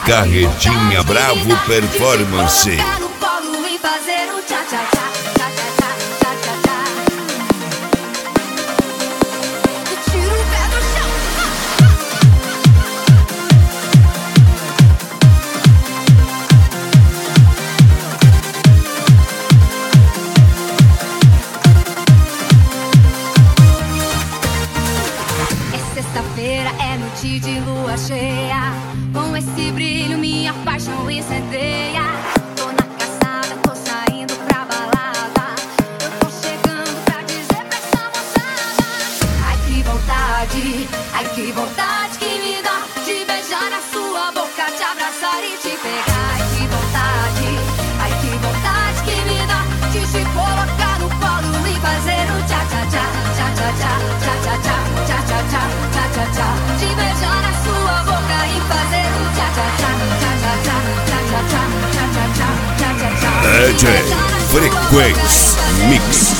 Carretinha Bravo Performance. Sexta-feira é noite de lua cheia, com esse brilho minha paixão incendeia. Tô na caçada, tô saindo pra balada, eu tô chegando pra dizer pra essa moçada: ai que vontade que me dá de beijar na sua boca, te abraçar e te pegar. Ai que vontade que me dá de te colocar no colo e fazer o tcha-tcha-tcha, tcha-tcha-tcha, tcha-tcha-tcha, tcha-tcha-tcha, tcha-tcha-tcha, de beijar na sua boca e fazer o tcha-tcha-tcha, tcha-tcha-tcha, tcha-tcha-tcha, tcha-tcha-tcha, tcha-tcha-tcha. DJ Frequência Mix.